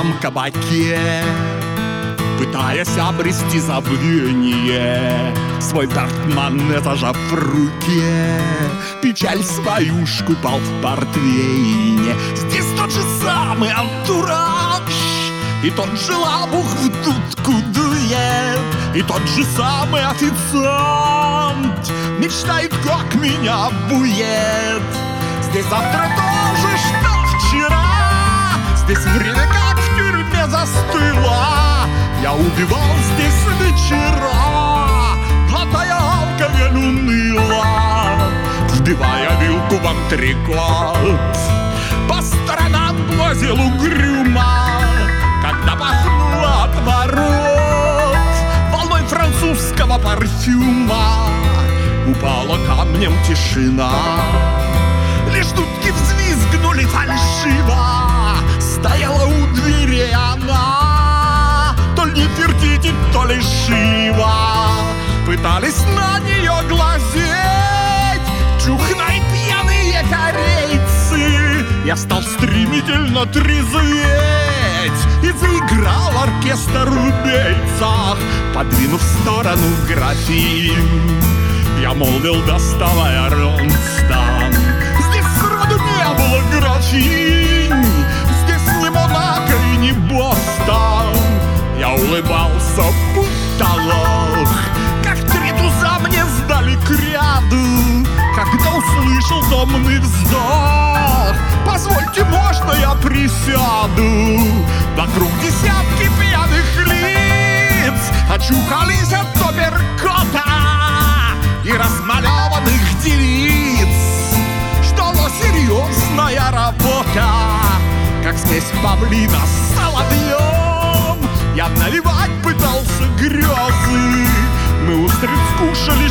пьяном кабаке, пытаясь обрести забвение, свой портмоне зажав в руке, печаль свою шкупал в портвейне. Здесь тот же самый антураж, и тот же лабух в дудку дует, и тот же самый официант мечтает, как меня обует. Здесь завтра тоже, что вчера, здесь время как в тюрьме застыло. Я убивал здесь вечера, глотая алкоголь уныло, вбивая вилку в антрекот, по сторонам глазел угрюмо, когда пахнуло от ворот волной французского парфюма. Упала камнем тишина, лишь дудки взвизгнули фальшиво. Стояла у двери она, то ли Нефертити, то ли Шива. Пытались на нее глазеть чухные пьяные корейцы. Я стал стремительно трезветь и заиграл оркестр в бельцах, подвинув в сторону графин. Я молвил, доставая ронстан: здесь сроду не было графинь, здесь не Монако и не Бостон. Я улыбался, будто лох, как три туза мне сдали к ряду, когда услышал томный вздох: позвольте, можно я присяду? Вокруг десятки пьяных лиц очухались от оперкота и размалеванных девиц. Ждала серьезная работа, как смесь павлина с соловьем. Я навевать пытался грезы, мы устриц кушали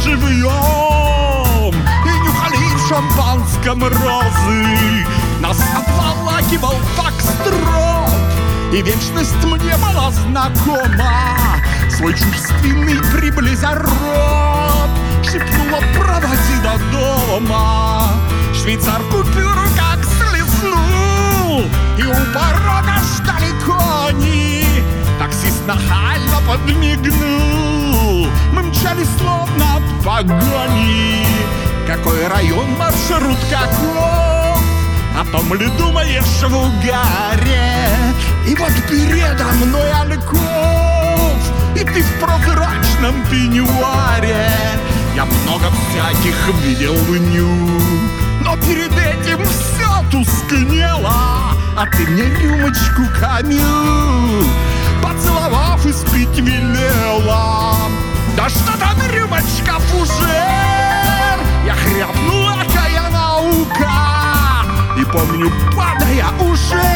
живьем и нюхали в шампанском розы. Нас обволакивал фокстрот, и вечность мне была знакома. Свой чувственный приблизя рот шепнула: проводи до дома. Швейцар купюру как слезнул, и у порога ждали кони. Таксист нахально подмигнул, мы мчались словно от погони. Какой район, маршрут каков, о том ли думаешь в угаре? И вот передо мной альков, и ты в прозрачном пеньюаре. Я много всяких видел в ню, но перед этим все тускнело. А ты мне рюмочку Камю, поцеловав, испить велела. Да что там рюмочка, фужер? Я хряпнул, какая наука. И помню, падая уже,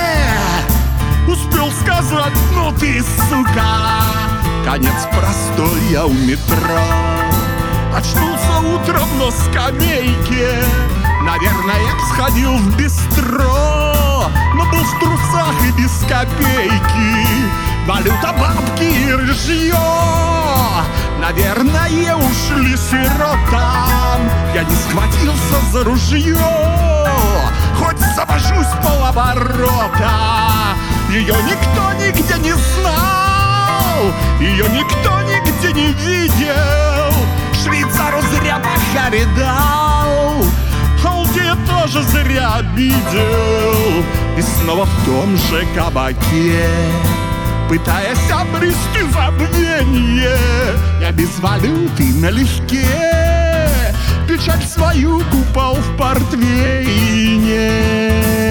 успел сказать: ну ты, сука. Конец простоя у метро. Очнулся утром на скамейке, наверное, сходил в бистро, но был в трусах и без копейки. Валюта, бабки и ржье, наверное, ушли сиротам. Я не схватился за ружье, хоть завожусь полоборота. Ее никто нигде не знал, ее никто нигде не видел. Швейцару зря пахари дал, Халдея тоже зря обидел. И снова в том же кабаке, пытаясь обрести забвенье, я без валюты налегке печаль свою купал в портвейне.